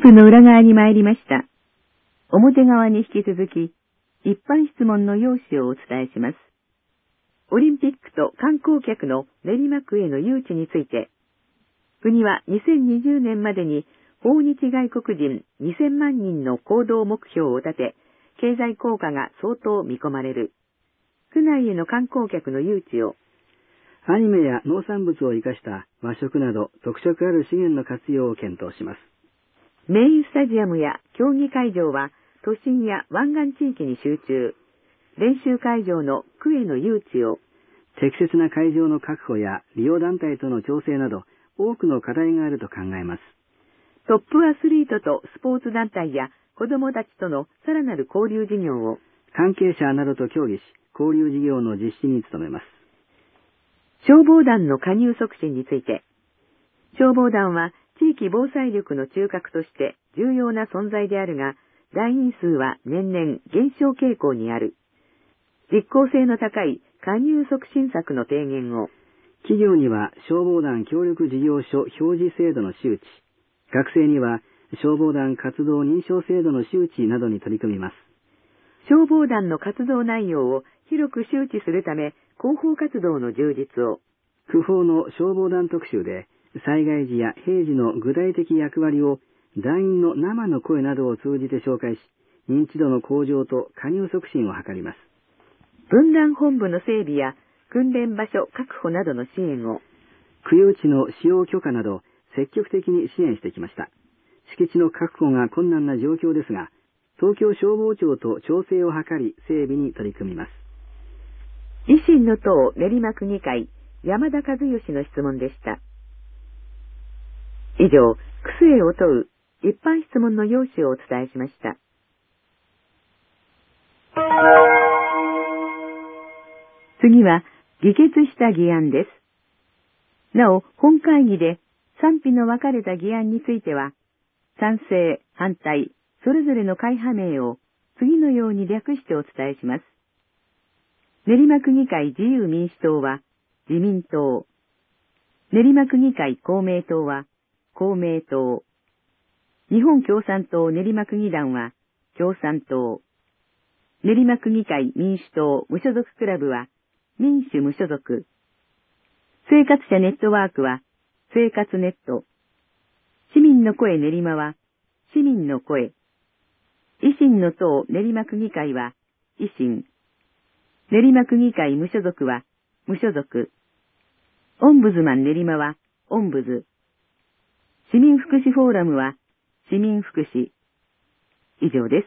プの裏側に参りました。表側に引き続き、一般質問の要旨をお伝えします。オリンピックと観光客の練馬区への誘致について、国は2020年までに訪日外国人2000万人の行動目標を立て、経済効果が相当見込まれる。区内への観光客の誘致を、 アニメや農産物を生かした和食など特色ある資源の活用を検討します。 メインスタジアムや競技会場は都心や湾岸地域に集中。練習会場の区への誘致を、 適切な会場の確保や利用団体との調整など多くの課題があると考えます。 トップアスリートとスポーツ団体や子どもたちとのさらなる交流事業を、 関係者などと協議し交流事業の実施に努めます。 消防団の加入促進について、消防団は地域防災力の中核として重要な存在であるが、団員数は年々減少傾向にある。実効性の高い加入促進策の提言を、 企業には消防団協力事業所表示制度の周知、学生には消防団活動認証制度の周知などに取り組みます。 消防団の活動内容を広く周知するため、広報活動の充実を、 区報の消防団特集で災害時や平時の具体的役割を団員の生の声などを通じて紹介し、認知度の向上と加入促進を図ります。 分団本部の整備や訓練場所確保などの支援を、 区有地の使用許可など積極的に支援してきました。敷地の確保が困難な状況ですが、東京消防庁と調整を図り整備に取り組みます。 維新の党練馬区議会山田和義の質問でした。以上、区政を問う一般質問の要旨をお伝えしました。次は議決した議案です。なお、本会議で賛否の分かれた議案については、賛成、反対、それぞれの会派名を次のように略してお伝えします。練馬区議会自由民主党は自民党。練馬区議会公明党は公明党。日本共産党練馬区議団は共産党。練馬区議会民主党無所属クラブは民主無所属。生活者ネットワークは生活ネット。市民の声練馬は市民の声。維新の党練馬区議会は維新。練馬区議会無所属は無所属。オンブズマン練馬はオンブズ。市民福祉フォーラムは市民福祉。以上です。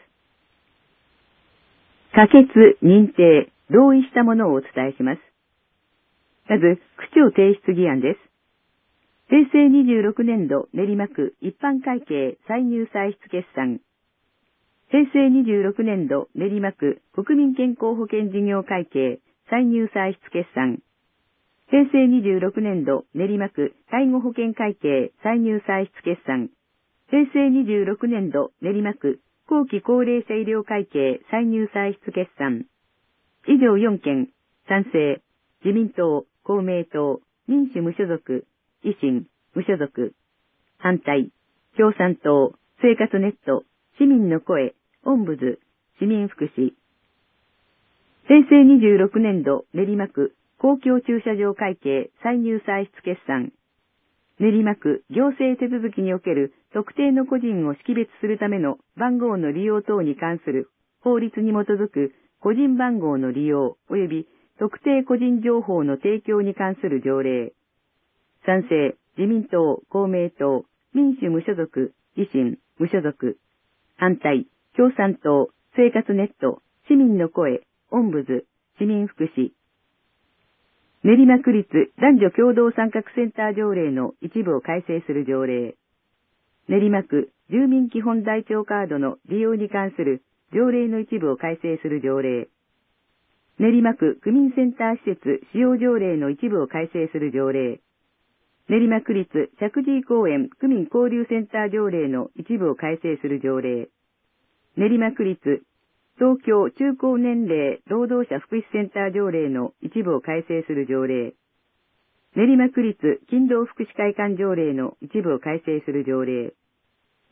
可決、認定、同意したものをお伝えします。まず、区長提出議案です。平成26年度練馬区一般会計歳入歳出決算。平成26年度練馬区国民健康保険事業会計歳入歳出決算。平成26年度練馬区介護保険会計歳入歳出決算。平成26年度練馬区後期高齢者医療会計歳入歳出決算。以上4件、賛成、自民党、公明党、民主無所属、維新、無所属、反対、共産党、生活ネット、市民の声、オンブズ、市民福祉。平成26年度練馬区公共駐車場会計歳入歳出決算。練馬区行政手続きにおける特定の個人を識別するための番号の利用等に関する法律に基づく個人番号の利用及び特定個人情報の提供に関する条例。賛成、自民党、公明党、民主無所属、維新、無所属。反対、共産党、生活ネット、市民の声、オンブズ、市民福祉。練馬区立男女共同参画センター条例の一部を改正する条例。練馬区住民基本台帳カードの利用に関する条例の一部を改正する条例。練馬区区民センター施設使用条例の一部を改正する条例。練馬区立石神井公園区民交流センター条例の一部を改正する条例。練馬区立東京中高年齢労働者福祉センター条例の一部を改正する条例。練馬区立勤労福祉会館条例の一部を改正する条例。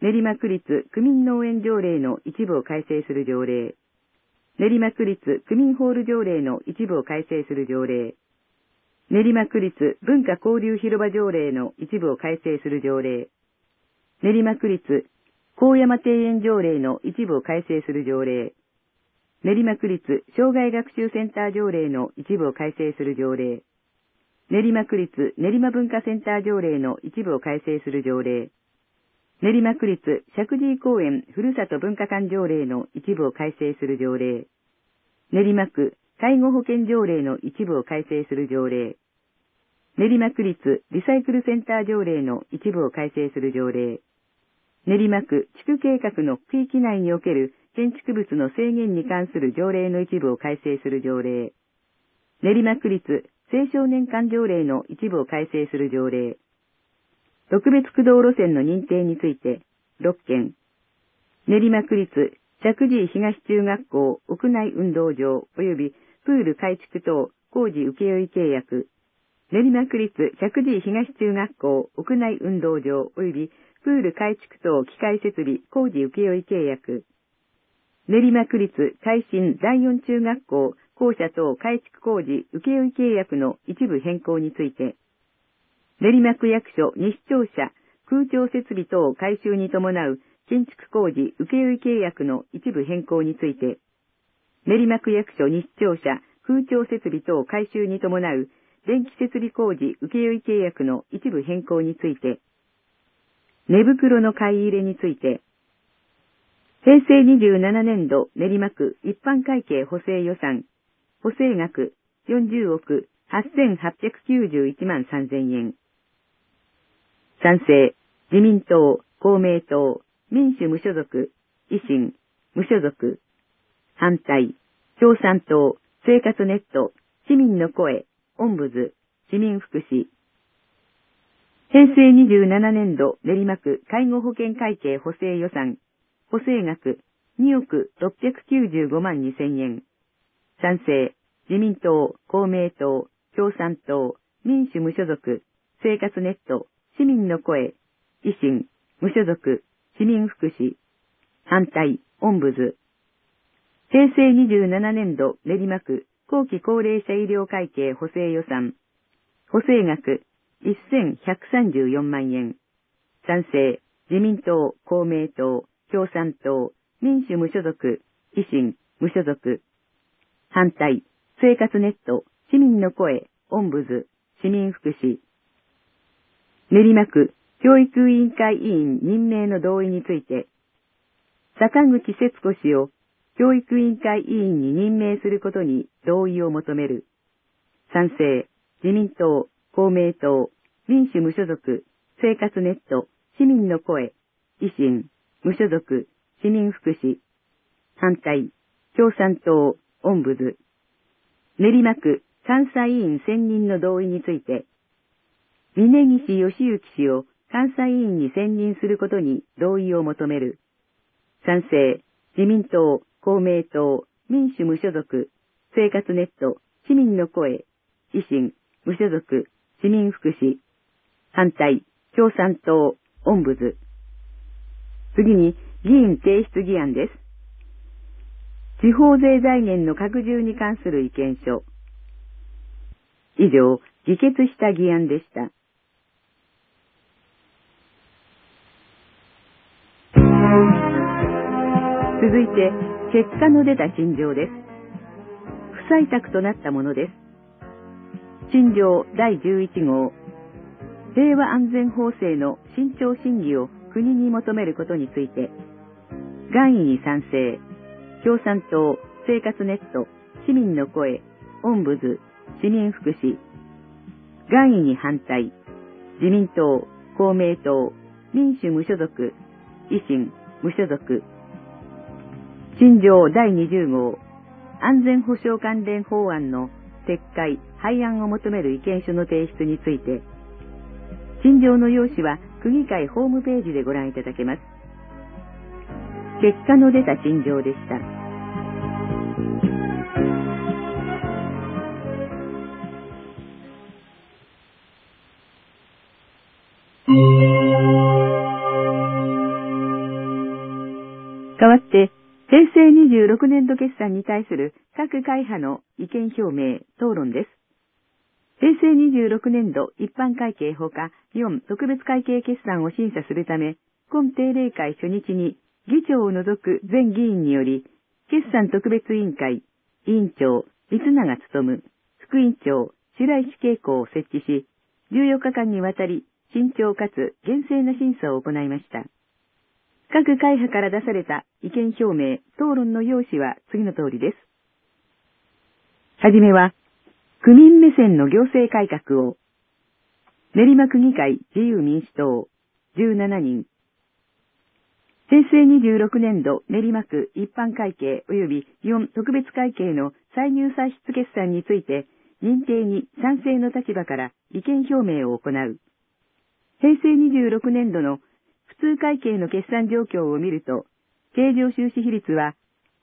練馬区立区民農園条例の一部を改正する条例、練馬区立区民ホール条例の一部を改正する条例、練馬区立文化交流広場条例の一部を改正する条例、練馬区立高山庭園条例の一部を改正する条例、練馬区立障害学習センター条例の一部を改正する条例、練馬区立練馬文化センター条例の一部を改正する条例、練馬区立石神井公園ふるさと文化館条例の一部を改正する条例、練馬区介護保険条例の一部を改正する条例、練馬区立リサイクルセンター条例の一部を改正する条例、練馬区地区計画の区域内における建築物の制限に関する条例の一部を改正する条例、練馬区立青少年館条例の一部を改正する条例、特別区道路線の認定について6件、練馬区立石神井東中学校屋内運動場及びプール改築等工事請負契約、練馬区立石神井東中学校屋内運動場及びプール改築等機械設備工事請負契約、練馬区立海進第四中学校校舎等改築工事請負契約の一部変更について、練馬区役所西庁舎空調設備等改修に伴う建築工事請負契約の一部変更について、練馬区役所西庁舎空調設備等改修に伴う電気設備工事請負契約の一部変更について、寝袋の買い入れについて、平成27年度練馬区一般会計補正予算、補正額40億8891万3000円。賛成、自民党、公明党、民主無所属、維新、無所属。反対、共産党、生活ネット、市民の声、オンブズ、市民福祉。平成27年度練馬区介護保険会計補正予算、補正額2億695万2000円。賛成、自民党、公明党、共産党、民主無所属、生活ネット、市民の声、維新、無所属、市民福祉。反対、オンブズ。平成27年度練馬区後期高齢者医療会計補正予算、補正額1134万円。賛成、自民党、公明党、共産党、民主無所属、維新、無所属。反対、生活ネット、市民の声、オンブズ、市民福祉。練馬区教育委員会委員任命の同意について、坂口節子氏を教育委員会委員に任命することに同意を求める。賛成、自民党、公明党、民主無所属、生活ネット、市民の声、維新、無所属、市民福祉。反対、共産党、オンブズ。練馬区監査委員選任の同意について、峯岸義行氏を監査委員に選任することに同意を求める。賛成、自民党、公明党、民主無所属、生活ネット、市民の声、維新、無所属、市民福祉。反対、共産党、オンブズ。次に、議員提出議案です。地方税財源の拡充に関する意見書。以上、議決した議案でした。続いて、結果の出た陳情です。不採択となったものです。陳情第11号。平和安全法制の慎重審議を国に求めることについて、願意に賛成、共産党、生活ネット、市民の声、オンブズ、市民福祉。願意に反対、自民党、公明党、民主無所属、維新、無所属。陳情第20号。安全保障関連法案の撤回、廃案を求める意見書の提出について、陳情の要旨は区議会ホームページでご覧いただけます。結果の出た陳情でした。 して平成26年度決算に対する各会派の意見表明、討論です。平成26年度一般会計ほか4特別会計決算を審査するため、今定例会初日に議長を除く全議員により、決算特別委員会、委員長、三永努、副委員長、白石恵子を設置し、14日間にわたり、慎重かつ厳正な審査を行いました。各会派から出された意見表明、討論の要旨は次の通りです。はじめは、区民目線の行政改革を、練馬区議会自由民主党、17人。平成26年度練馬区一般会計及び4特別会計の歳入歳出決算について、認定に賛成の立場から意見表明を行う。平成26年度の普通会計の決算状況を見ると、経常収支比率は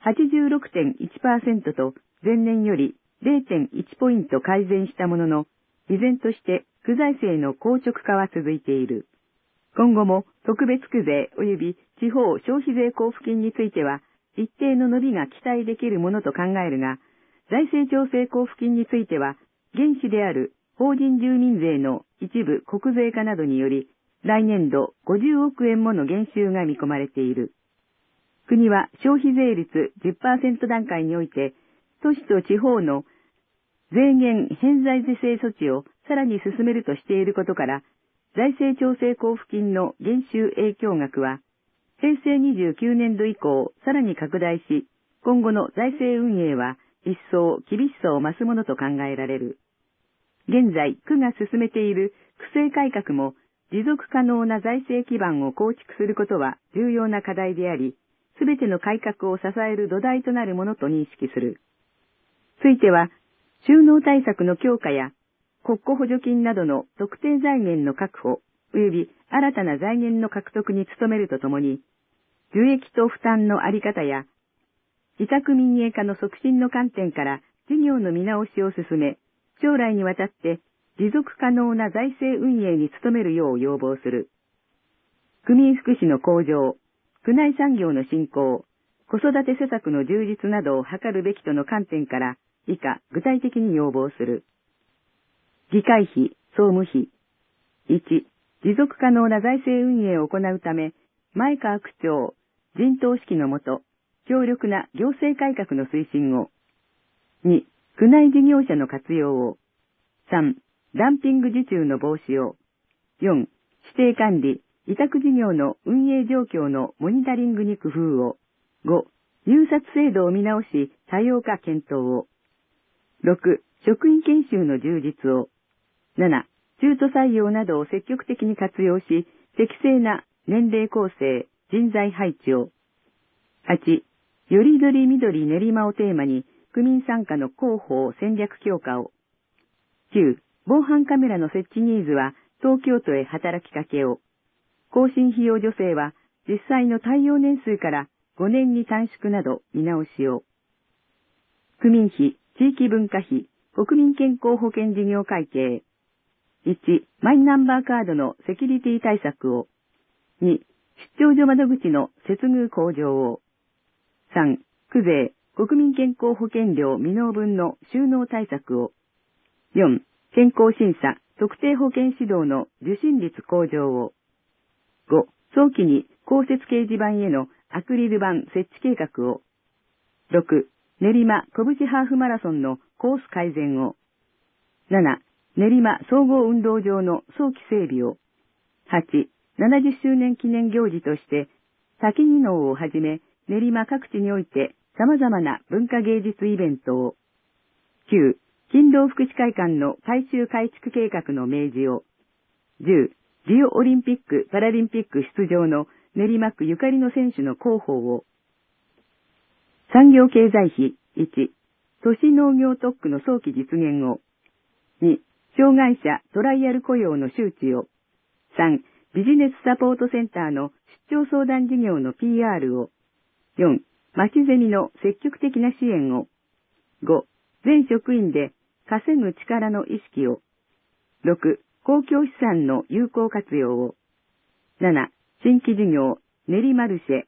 86.1% と前年より 0.1 ポイント改善したものの、依然として区財政の硬直化は続いている。今後も特別区税及び地方消費税交付金については、一定の伸びが期待できるものと考えるが、財政調整交付金については、原資である法人住民税の一部国税化などにより、来年度50億円もの減収が見込まれている。国は消費税率 10% 段階において、都市と地方の税減偏在是正措置をさらに進めるとしていることから、財政調整交付金の減収影響額は、平成29年度以降さらに拡大し、今後の財政運営は一層厳しさを増すものと考えられる。現在、区が進めている区政改革も持続可能な財政基盤を構築することは重要な課題であり、すべての改革を支える土台となるものと認識する。ついては、収納対策の強化や国庫補助金などの特定財源の確保、及び新たな財源の獲得に努めるとともに、受益と負担のあり方や、委託民営化の促進の観点から事業の見直しを進め、将来にわたって持続可能な財政運営に努めるよう要望する。区民福祉の向上、区内産業の振興、子育て施策の充実などを図るべきとの観点から、以下具体的に要望する。議会費、総務費。1、持続可能な財政運営を行うため、前川区長、陣頭指揮のもと、強力な行政改革の推進を。2、区内事業者の活用を。3、ダンピング受注の防止を。4、指定管理、委託事業の運営状況のモニタリングに工夫を。5、入札制度を見直し、多様化検討を。6、職員研修の充実を。7、中途採用などを積極的に活用し、適正な年齢構成、人材配置を。8、よりどりみどり練馬をテーマに、区民参加の広報戦略強化を。9、防犯カメラの設置ニーズは東京都へ働きかけを。更新費用助成は実際の対応年数から5年に短縮など見直しを。区民費、地域文化費、国民健康保険事業会計。1、マイナンバーカードのセキュリティ対策を。2、出張所窓口の接遇向上を。3、区税、国民健康保険料未納分の収納対策を。4、健康審査、特定保険指導の受診率向上を。5、早期に公設掲示板へのアクリル板設置計画を。6、練馬拳ハーフマラソンのコース改善を。7、練馬総合運動場の早期整備を。8、70周年記念行事として、滝二能をはじめ、練馬各地において様々な文化芸術イベントを。9、勤労福祉会館の改修改築計画の明示を。10、リオオリンピック・パラリンピック出場の練馬区ゆかりの選手の広報を。産業経済費1、都市農業特区の早期実現を。2、障害者トライアル雇用の周知を。3、ビジネスサポートセンターの出張相談事業の PR を。4、町ゼミの積極的な支援を。5、全職員で稼ぐ力の意識を。6、公共資産の有効活用を。7、新規事業、練馬マルシェ、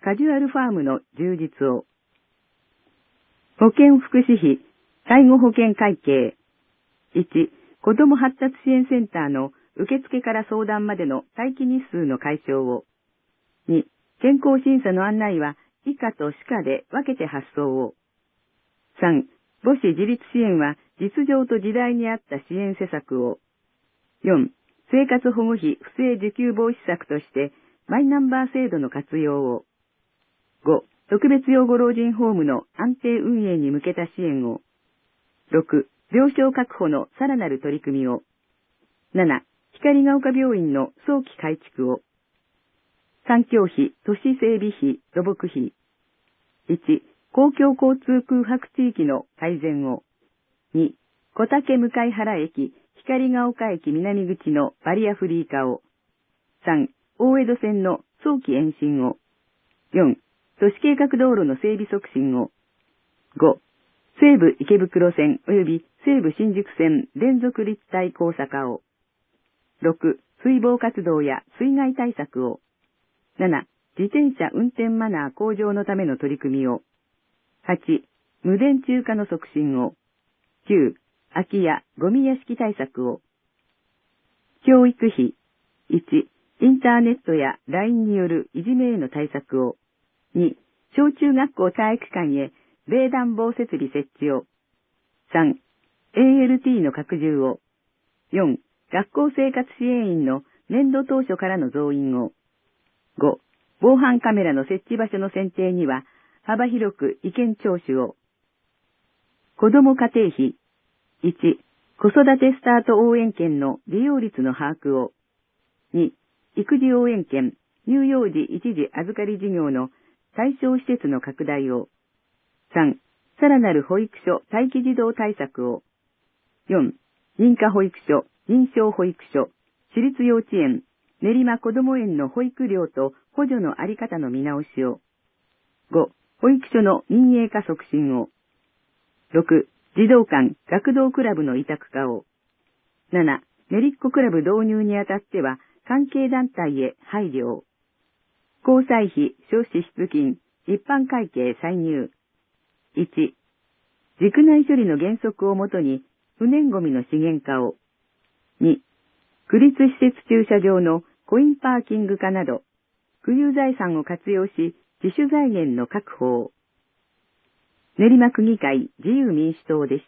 カジュアルファームの充実を。保健福祉費、介護保険会計。1、子ども発達支援センターの受付から相談までの待機日数の解消を。2、健康審査の案内は以下と歯科で分けて発送を。3、母子自立支援は実情と時代に合った支援施策を。4、生活保護費不正受給防止策としてマイナンバー制度の活用を。5、特別養護老人ホームの安定運営に向けた支援を。6、病床確保のさらなる取り組みを。7、光が丘病院の早期改築を。環境費、都市整備費、土木費。1、公共交通空白地域の改善を。2、小竹向原駅、光が丘駅南口のバリアフリー化を。3、大江戸線の早期延伸を。4、都市計画道路の整備促進を。5、西武池袋線及び西武新宿線連続立体交差化を。6、水防活動や水害対策を。7、自転車運転マナー向上のための取り組みを。8、無電柱化の促進を。9、空き家、ゴミ屋敷対策を。教育費。1、インターネットや LINE によるいじめへの対策を。2、小中学校体育館へ冷暖房設備設置を。3、ALT の拡充を。4、学校生活支援員の年度当初からの増員を。5、防犯カメラの設置場所の選定には幅広く意見聴取を。子ども家庭費。1、子育てスタート応援券の利用率の把握を。2、育児応援券、乳幼児一時預かり事業の対象施設の拡大を。3、さらなる保育所待機児童対策を。4、認可保育所、認証保育所、私立幼稚園、練馬こども園の保育料と補助のあり方の見直しを。5、保育所の民営化促進を。6、児童館、学童クラブの委託化を。7、メリッコクラブ導入にあたっては関係団体へ配慮を。交際費、諸支出金、一般会計歳入。1、軸内処理の原則をもとに不燃ゴミの資源化を。2、区立施設駐車場のコインパーキング化など、区有財産を活用し自主財源の確保を。練馬区議会自由民主党でした。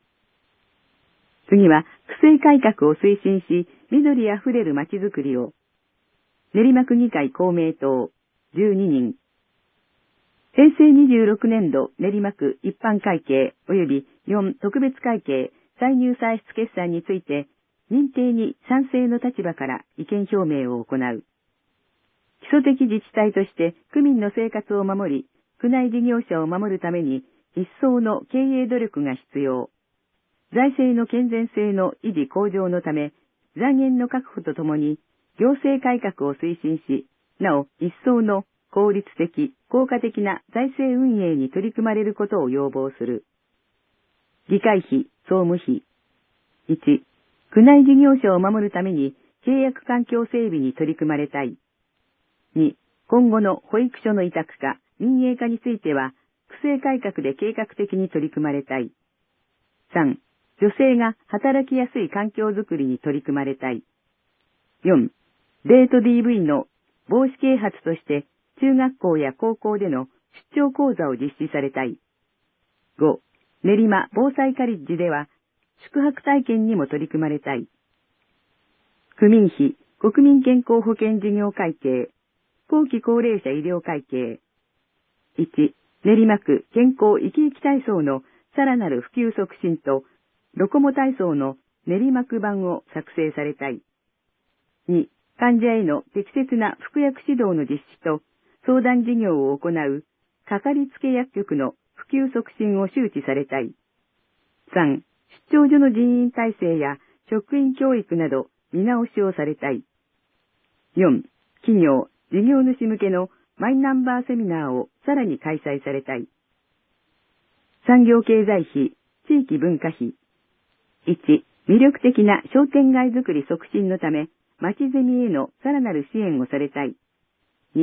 次は、区政改革を推進し、緑あふれる街づくりを。練馬区議会公明党、12人。平成26年度練馬区一般会計及び4特別会計歳入歳出決算について、認定に賛成の立場から意見表明を行う。基礎的自治体として区民の生活を守り、区内事業者を守るために一層の経営努力が必要。財政の健全性の維持向上のため、財源の確保とともに行政改革を推進し、なお一層の効率的、効果的な財政運営に取り組まれることを要望する。議会費、総務費。1、区内事業者を守るために契約環境整備に取り組まれたい。2、今後の保育所の委託化、民営化については、区政改革で計画的に取り組まれたい。3、女性が働きやすい環境づくりに取り組まれたい。4、デート DV の防止啓発として中学校や高校での出張講座を実施されたい。5、練馬防災カリッジでは宿泊体験にも取り組まれたい。区民費、国民健康保険事業会計、後期高齢者医療会計。1、練馬区健康生き生き体操のさらなる普及促進と、ロコモ体操の練馬区版を作成されたい。2、患者への適切な服薬指導の実施と相談事業を行うかかりつけ薬局の普及促進を周知されたい。3、出張所の人員体制や職員教育など見直しをされたい。4、企業、事業主向けのマイナンバーセミナーをさらに開催されたい。産業経済費、地域文化費。1、魅力的な商店街づくり促進のため、町ゼミへのさらなる支援をされたい。2、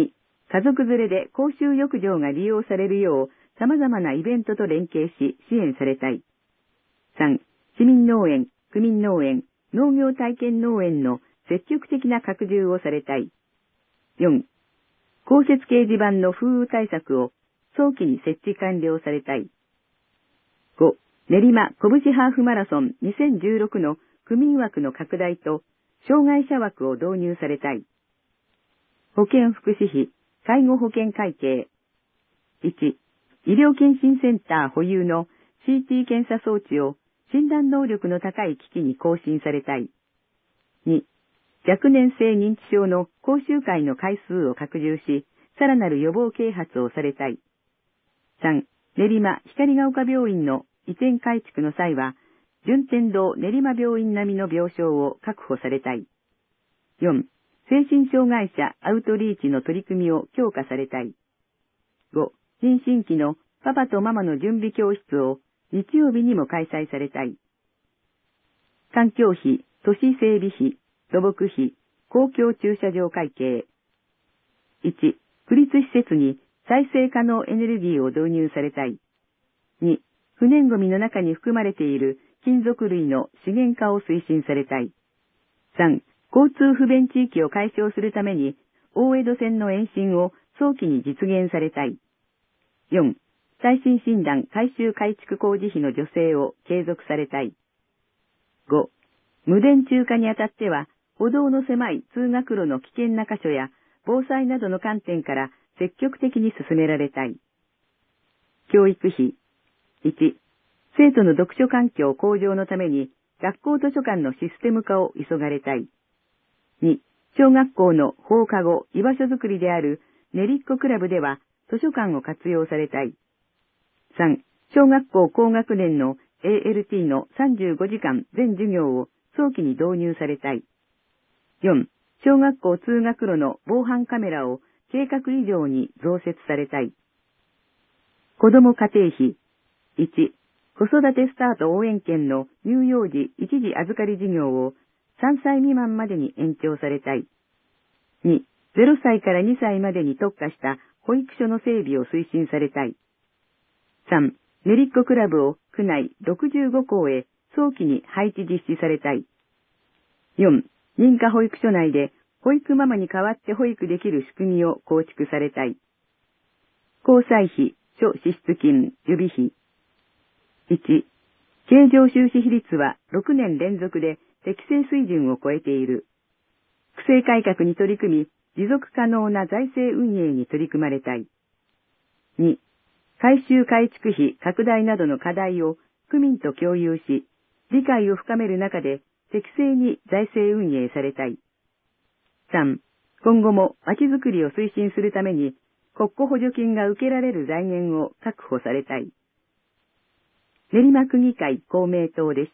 家族連れで公衆浴場が利用されるよう様々なイベントと連携し支援されたい。3、市民農園、区民農園、農業体験農園の積極的な拡充をされたい。4、公設掲示板の風雨対策を早期に設置完了されたい。5、練馬拳ハーフマラソン2016の区民枠の拡大と障害者枠を導入されたい。保健福祉費、介護保険会計。1、医療検診センター保有の CT 検査装置を診断能力の高い機器に更新されたい。2、若年性認知症の講習会の回数を拡充し、さらなる予防啓発をされたい。3、練馬光が丘病院の移転改築の際は、順天堂練馬病院並みの病床を確保されたい。4、精神障害者アウトリーチの取り組みを強化されたい。5、妊娠期のパパとママの準備教室を日曜日にも開催されたい。環境費、都市整備費、土木費、公共駐車場会計。1、区立施設に再生可能エネルギーを導入されたい。2、不燃ゴミの中に含まれている金属類の資源化を推進されたい。3、交通不便地域を解消するために大江戸線の延伸を早期に実現されたい。4、耐震診断改修改築工事費の助成を継続されたい。5、無電柱化にあたっては、歩道の狭い通学路の危険な箇所や防災などの観点から積極的に進められたい。教育費。1、生徒の読書環境向上のために学校図書館のシステム化を急がれたい。2、小学校の放課後居場所づくりであるねりっこクラブでは図書館を活用されたい。3、小学校高学年の ALT の35時間全授業を早期に導入されたい。4、小学校通学路の防犯カメラを計画以上に増設されたい。子ども家庭費。1、子育てスタート応援券の乳幼児一時預かり事業を3歳未満までに延長されたい。2、0歳から2歳までに特化した保育所の整備を推進されたい。3、ねりっこクラブを区内65校へ早期に配置実施されたい。4、認可保育所内で保育ママに代わって保育できる仕組みを構築されたい。交際費、諸支出金、予備費。1、経常収支比率は6年連続で適正水準を超えている。区政改革に取り組み、持続可能な財政運営に取り組まれたい。2、改修改築費拡大などの課題を区民と共有し、理解を深める中で適正に財政運営されたい。3、今後もまちづくりを推進するために国庫補助金が受けられる財源を確保されたい。練馬区議会公明党でした。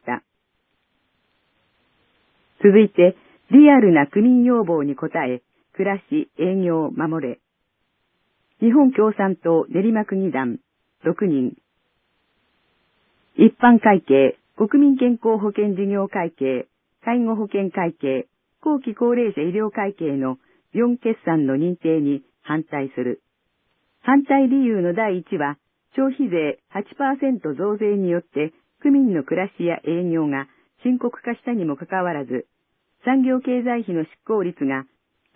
続いて、リアルな区民要望に応え、暮らし、営業を守れ。日本共産党練馬区議団、6人。一般会計、国民健康保険事業会計、介護保険会計、後期高齢者医療会計の4決算の認定に反対する。反対理由の第1は、消費税 8% 増税によって区民の暮らしや営業が深刻化したにもかかわらず、産業経済費の執行率が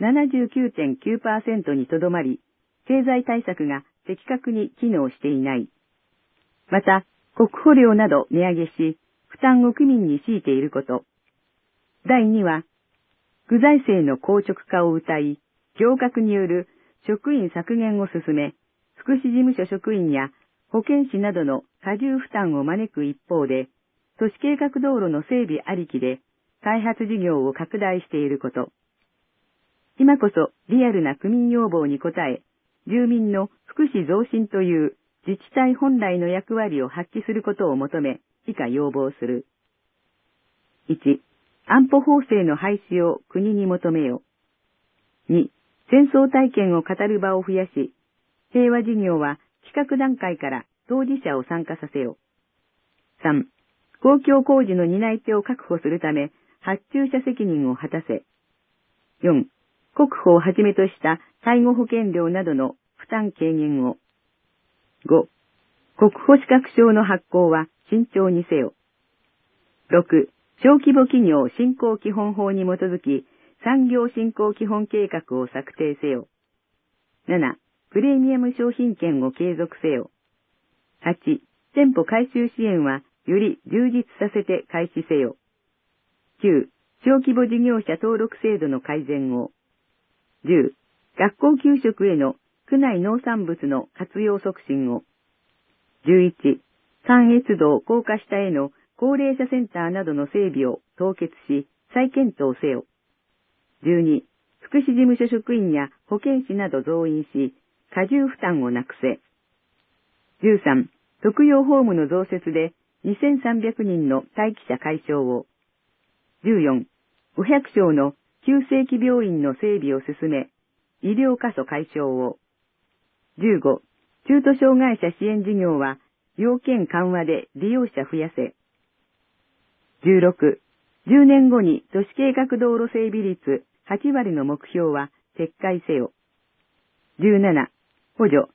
79.9% にとどまり、経済対策が的確に機能していない。また、国保料など値上げし、負担を区民に強いていること。第2は、具財政の硬直化を謳い、行革による職員削減を進め、福祉事務所職員や保健師などの過重負担を招く一方で、都市計画道路の整備ありきで開発事業を拡大していること。今こそリアルな区民要望に応え、住民の福祉増進という自治体本来の役割を発揮することを求め、以下要望する。1、安保法制の廃止を国に求めよ。2、戦争体験を語る場を増やし、平和事業は企画段階から当事者を参加させよ。3、公共工事の担い手を確保するため、発注者責任を果たせ。4、 国保をはじめとした介護保険料などの負担軽減を。5、国保資格証の発行は慎重にせよ。6、小規模企業振興基本法に基づき、産業振興基本計画を策定せよ。7、プレミアム商品券を継続せよ。8、店舗改修支援はより充実させて開始せよ。9、小規模事業者登録制度の改善を。10、学校給食への区内農産物の活用促進を。11、関越道高架下への高齢者センターなどの整備を凍結し、再検討せよ。12、福祉事務所職員や保健師など増員し、過重負担をなくせ。13、特養ホームの増設で2300人の待機者解消を。14、500床の急性期病院の整備を進め、医療過疎解消を。15、中途障害者支援事業は要件緩和で利用者増やせ。16、10年後に都市計画道路整備率8割の目標は撤回せよ。17、補助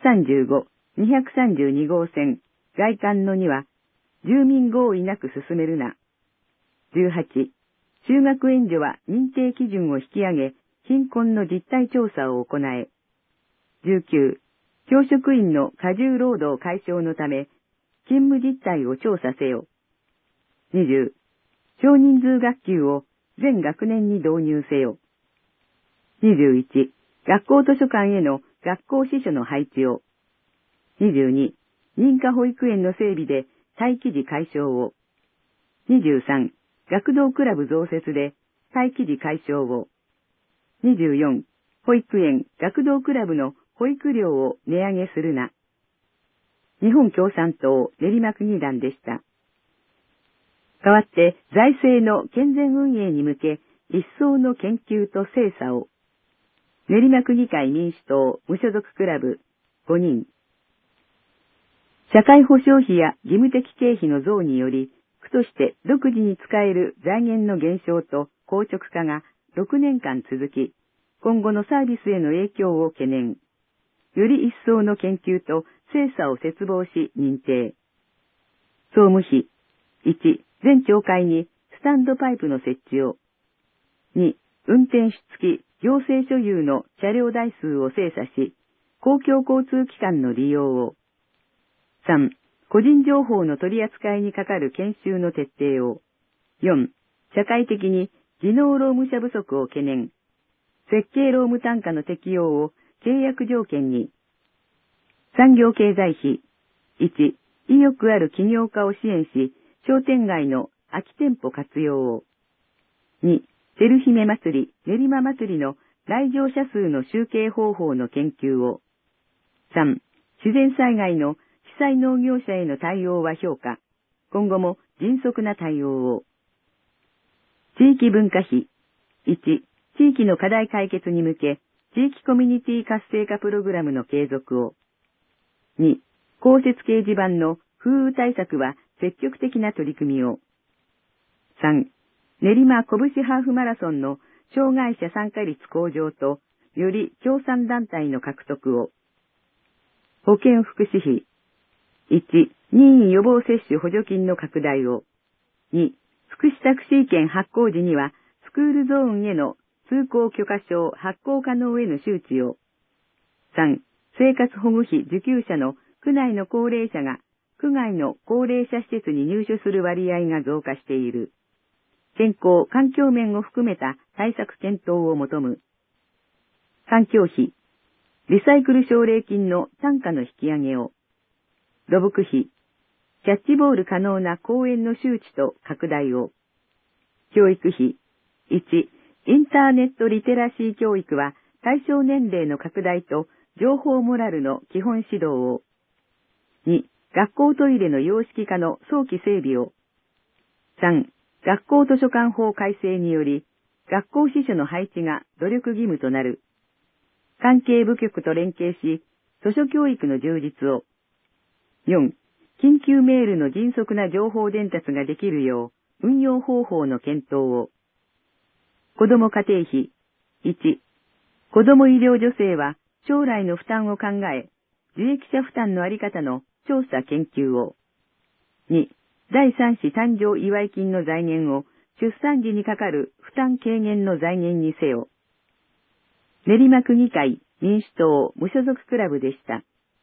135、232号線、外環の2は、住民合意なく進めるな。18、就学援助は認定基準を引き上げ、貧困の実態調査を行え。19、教職員の過重労働解消のため、勤務実態を調査せよ。20、少人数学級を全学年に導入せよ。21、学校図書館への学校司書の配置を。22、認可保育園の整備で待機児解消を。23、学童クラブ増設で待機児解消を。24、保育園、学童クラブの保育料を値上げするな。日本共産党練馬区議団でした。代わって財政の健全運営に向け一層の研究と精査を。練馬区議会民主党無所属クラブ5人。社会保障費や義務的経費の増により、区として独自に使える財源の減少と硬直化が6年間続き、今後のサービスへの影響を懸念。より一層の研究と精査を切望し認定。総務費。1、全町会にスタンドパイプの設置を。2、運転手付き行政所有の車両台数を精査し、公共交通機関の利用を。3、個人情報の取り扱いにかかる研修の徹底を。4、社会的に技能労務者不足を懸念。設計労務単価の適用を契約条件に。産業経済費。1、意欲ある起業家を支援し、商店街の空き店舗活用を。2、セル姫祭り、練馬祭りの来場者数の集計方法の研究を。3、自然災害の被災農業者への対応は評価。今後も迅速な対応を。地域文化費。1、地域の課題解決に向け、地域コミュニティ活性化プログラムの継続を。2、公設掲示板の風雨対策は積極的な取り組みを。3、練馬拳ハーフマラソンの障害者参加率向上と、より協賛団体の獲得を。保健福祉費。1、任意予防接種補助金の拡大を。2、福祉タクシー券発行時には、スクールゾーンへの通行許可証発行可能への周知を。3、生活保護費受給者の区内の高齢者が区外の高齢者施設に入所する割合が増加している。健康・環境面を含めた対策検討を求む。環境費。リサイクル奨励金の単価の引き上げを。土木費。キャッチボール可能な公園の周知と拡大を。教育費。1、インターネットリテラシー教育は対象年齢の拡大と情報モラルの基本指導を。2、学校トイレの洋式化の早期整備を。3、学校図書館法改正により、学校司書の配置が努力義務となる。関係部局と連携し、図書教育の充実を。4、緊急メールの迅速な情報伝達ができるよう、運用方法の検討を。子ども家庭費。1、 子ども医療助成は将来の負担を考え、受益者負担のあり方の調査研究を。2、第三子誕生祝い金の財源を出産時にかかる負担軽減の財源にせよ。練馬区議会民主党無所属クラブでした。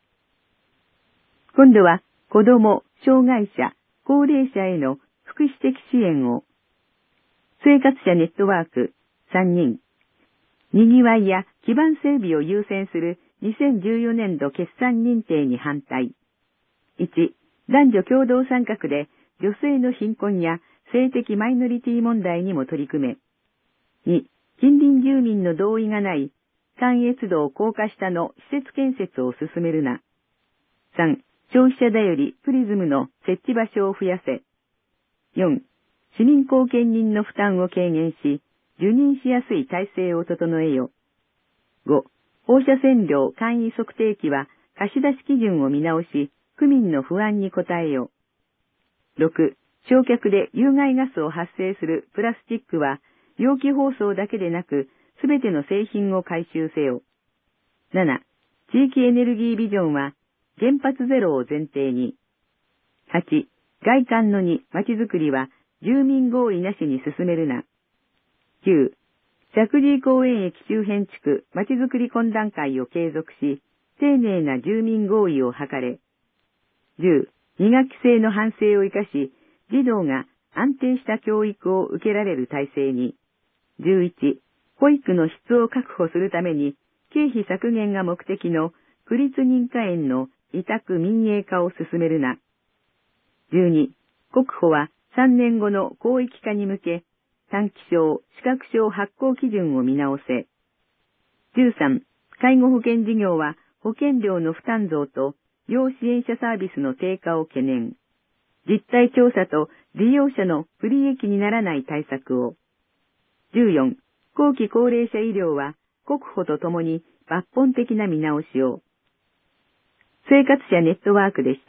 今度は子ども、障害者、高齢者への福祉的支援を。生活者ネットワーク3人。にぎわいや基盤整備を優先する2014年度決算認定に反対。1、男女共同参画で女性の貧困や性的マイノリティ問題にも取り組め。2、近隣住民の同意がない関越道高架下の施設建設を進めるな。3、消費者だよりプリズムの設置場所を増やせ。4、市民後見人の負担を軽減し、受任しやすい体制を整えよ。5、放射線量簡易測定器は貸し出し基準を見直し、区民の不安に応えよ。6、焼却で有害ガスを発生するプラスチックは、容器包装だけでなく、すべての製品を回収せよ。7、地域エネルギービジョンは、原発ゼロを前提に。8、外観の2、街づくりは、住民合意なしに進めるな。9、石神井公園駅周辺地区街づくり懇談会を継続し、丁寧な住民合意を図れ。10、2学期制の反省を生かし、児童が安定した教育を受けられる体制に。11、保育の質を確保するために、経費削減が目的の区立認可園の委託民営化を進めるな。12、国保は3年後の広域化に向け、短期証、資格証発行基準を見直せ。13、介護保険事業は保険料の負担増と要支援者サービスの低下を懸念。実態調査と利用者の不利益にならない対策を。14、後期高齢者医療は国保とともに抜本的な見直しを。生活者ネットワークでした。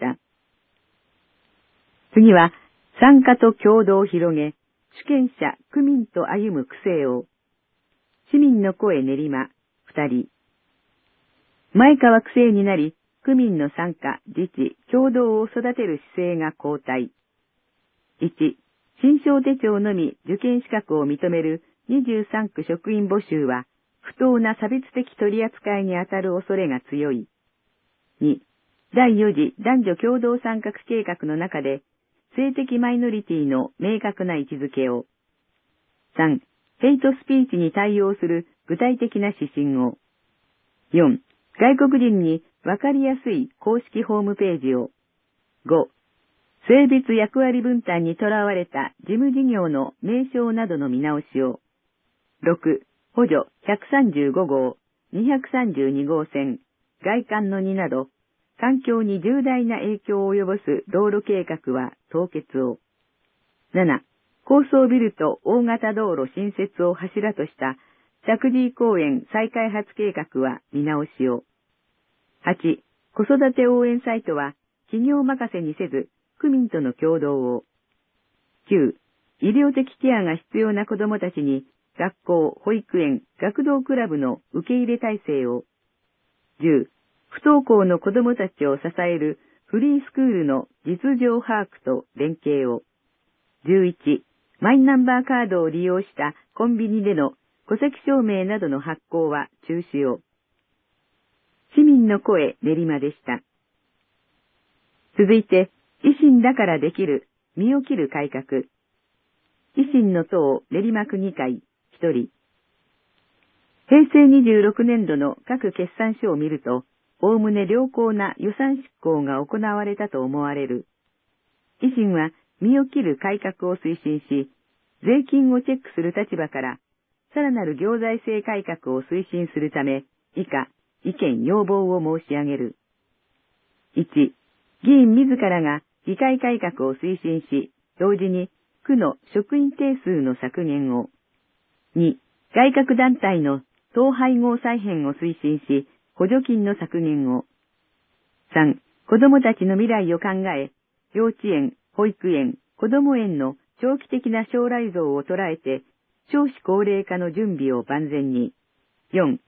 次は、参加と協働を広げ、主権者、区民と歩む区政を。市民の声練馬、2人。前川区政になり、区民の参加、自治、協働を育てる姿勢が後退。1、新商手帳のみ受験資格を認める23区職員募集は、不当な差別的取り扱いにあたる恐れが強い。2、第4次男女共同参画計画の中で、性的マイノリティの明確な位置づけを。3、ヘイトスピーチに対応する具体的な指針を。4、外国人にわかりやすい公式ホームページを。5、性別役割分担にとらわれた事務事業の名称などの見直しを。6、補助135号、232号線、外環の2など、環境に重大な影響を及ぼす道路計画は凍結を。7、高層ビルと大型道路新設を柱とした石神井公園再開発計画は見直しを。8、子育て応援サイトは企業任せにせず区民との共同を。9、医療的ケアが必要な子どもたちに学校、保育園、学童クラブの受け入れ体制を。10、不登校の子どもたちを支えるフリースクールの実情把握と連携を。11、マイナンバーカードを利用したコンビニでの戸籍証明などの発行は中止を。市民の声練馬でした。続いて、維新だからできる身を切る改革。維新の党練馬区議会1人。平成26年度の各決算書を見ると、おおむね良好な予算執行が行われたと思われる。維新は身を切る改革を推進し、税金をチェックする立場から、さらなる行財政改革を推進するため、以下、意見要望を申し上げる。1、議員自らが議会改革を推進し、同時に区の職員定数の削減を。2、外郭団体の統廃合再編を推進し、補助金の削減を。3、子どもたちの未来を考え、幼稚園、保育園、子ども園の長期的な将来像を捉えて、少子高齢化の準備を万全に。4、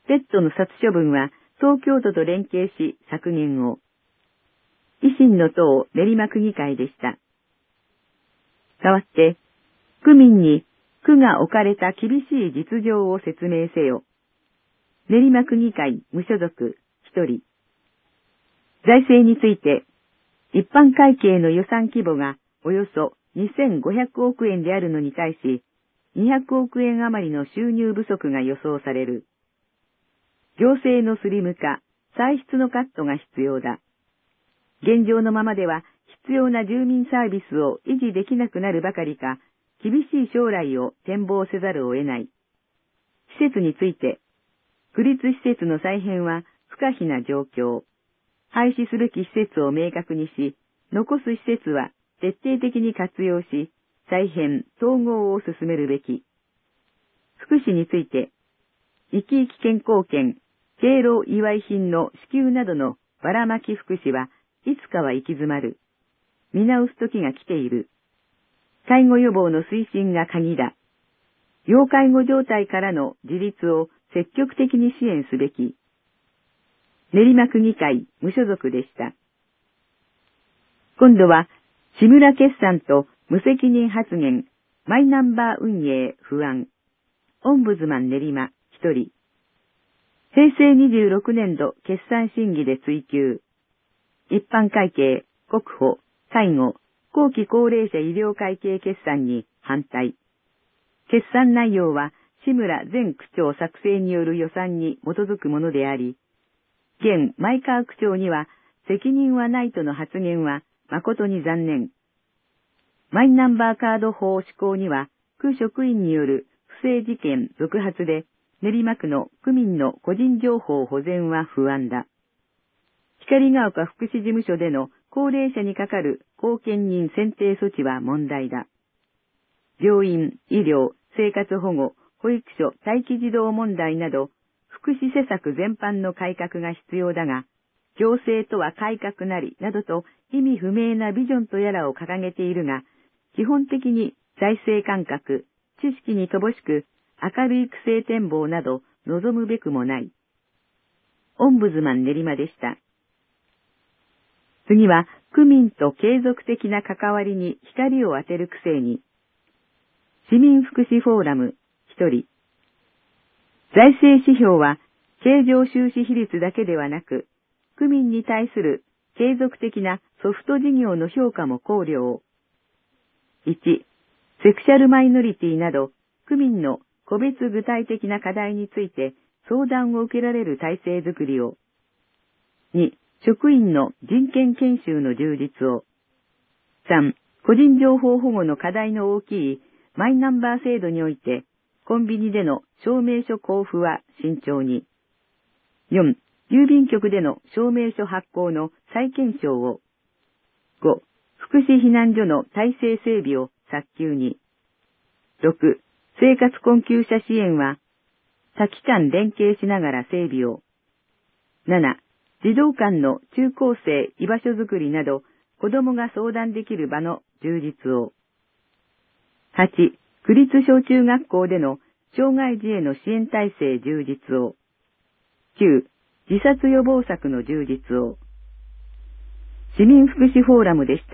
ペットの殺処分は東京都と連携し削減を。維新の党練馬区議会でした。代わって、区民に区が置かれた厳しい実情を説明せよ。練馬区議会無所属1人。財政について、一般会計の予算規模がおよそ2500億円であるのに対し、200億円余りの収入不足が予想される。行政のスリム化、歳出のカットが必要だ。現状のままでは必要な住民サービスを維持できなくなるばかりか、厳しい将来を展望せざるを得ない。施設について、区立施設の再編は不可避な状況。廃止すべき施設を明確にし、残す施設は徹底的に活用し、再編、統合を進めるべき。福祉について、生き生き健康券、敬老祝い品の支給などのばらまき福祉はいつかは行き詰まる。見直す時が来ている。介護予防の推進が鍵だ。要介護状態からの自立を積極的に支援すべき。練馬区議会無所属でした。今度は、志村決算と無責任発言、マイナンバー運営不安。オンブズマン練馬1人。平成26年度決算審議で追及。一般会計、国保、介護、後期高齢者医療会計決算に反対。決算内容は志村前区長作成による予算に基づくものであり、現前川区長には責任はないとの発言は誠に残念。マイナンバーカード法施行には区職員による不正事件続発で練馬区の区民の個人情報保全は不安だ。光が丘福祉事務所での高齢者にかかる後見人選定措置は問題だ。病院、医療、生活保護、保育所、待機児童問題など、福祉施策全般の改革が必要だが、行政とは改革なり、などと意味不明なビジョンとやらを掲げているが、基本的に財政感覚、知識に乏しく、明るい育成展望など望むべくもない。オンブズマン練馬でした。次は、区民と継続的な関わりに光を当てるくせに、市民福祉フォーラム1人。財政指標は、経常収支比率だけではなく、区民に対する継続的なソフト事業の評価も考慮を。1、セクシャルマイノリティなど、区民の個別具体的な課題について相談を受けられる体制づくりを。2、職員の人権研修の充実を。3、個人情報保護の課題の大きいマイナンバー制度において、コンビニでの証明書交付は慎重に。4、郵便局での証明書発行の再検証を。5、福祉避難所の体制整備を早急に。6、生活困窮者支援は、多機関連携しながら整備を。7、児童館の中高生居場所づくりなど、子どもが相談できる場の充実を。8、区立小中学校での障害児への支援体制充実を。9、自殺予防策の充実を。市民福祉フォーラムでした。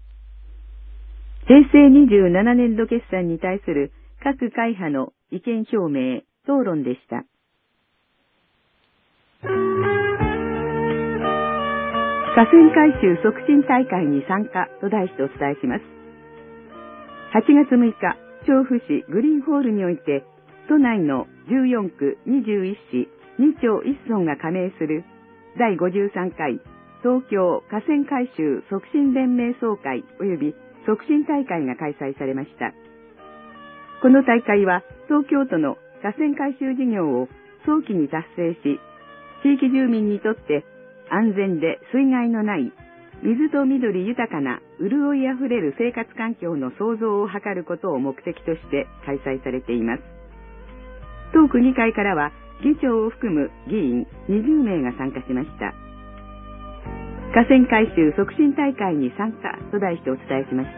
平成27年度決算に対する各会派の意見表明、討論でした。河川改修促進大会に参加と題してお伝えします。8月6日、調布市グリーンホールにおいて、都内の14区21市2町1村が加盟する第53回東京河川改修促進連盟総会及び促進大会が開催されました。この大会は東京都の河川改修事業を早期に達成し、地域住民にとって安全で水害のない水と緑豊かな潤いあふれる生活環境の創造を図ることを目的として開催されています。当区議会からは議長を含む議員20名が参加しました。河川改修促進大会に参加と題してお伝えしました。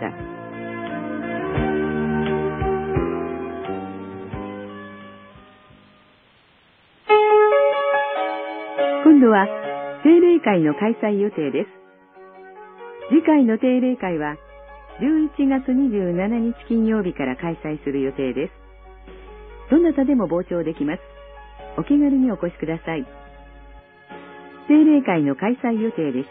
今度は定例会の開催予定です。次回の定例会は11月27日金曜日から開催する予定です。どなたでも傍聴できます。お気軽にお越しください。定例会の開催予定でした。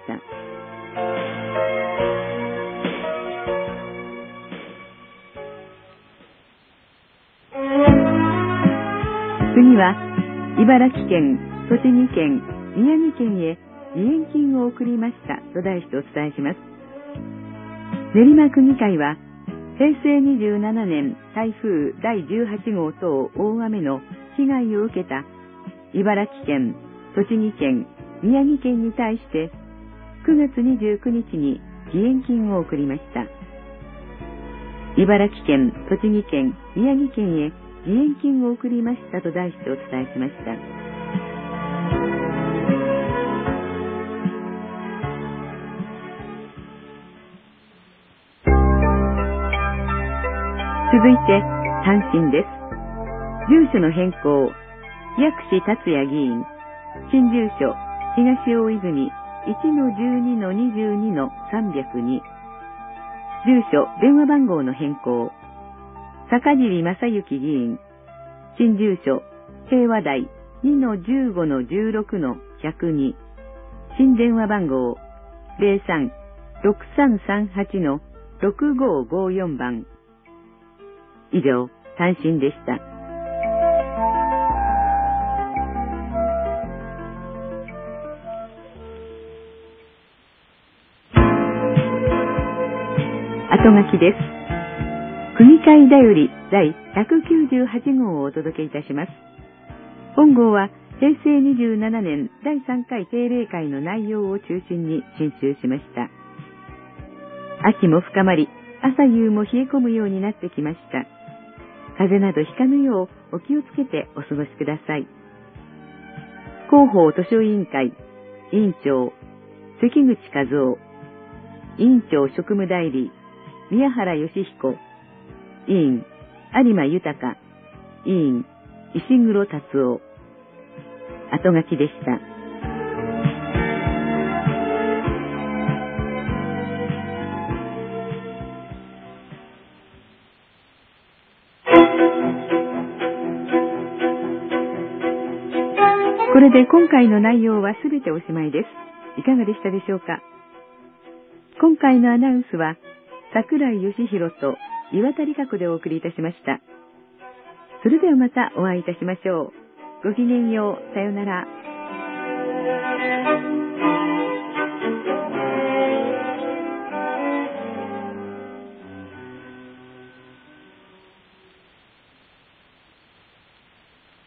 次は、茨城県、栃木県、宮城県へ義援金を送りましたと題してお伝えします。練馬区議会は、平成27年台風第18号等大雨の被害を受けた茨城県、栃木県、宮城県に対して9月29日に義援金を送りました。茨城県、栃木県、宮城県へ義援金を送りましたと題してお伝えしました。続いて、単身です。住所の変更、薬師達也議員、新住所、東大泉 1-12-22-302、住所、電話番号の変更、坂尻正幸議員、新住所、平和台 2-15-16-102、新電話番号、03-6338-6554番。以上、単身でした。後書きです。区議会だより第198号をお届けいたします。本号は平成27年第3回定例会の内容を中心に編集しました。秋も深まり、朝夕も冷え込むようになってきました。風邪などひかぬようお気をつけてお過ごしください。広報図書委員会委員長関口和夫、委員長職務代理宮原義彦、委員有馬豊、委員石黒達夫。後書きでした。これで今回の内容はすべておしまいです。いかがでしたでしょうか。今回のアナウンスは櫻井義弘と岩田理香子でお送りいたしました。それではまたお会いいたしましょう。ごきげんよう。さようなら。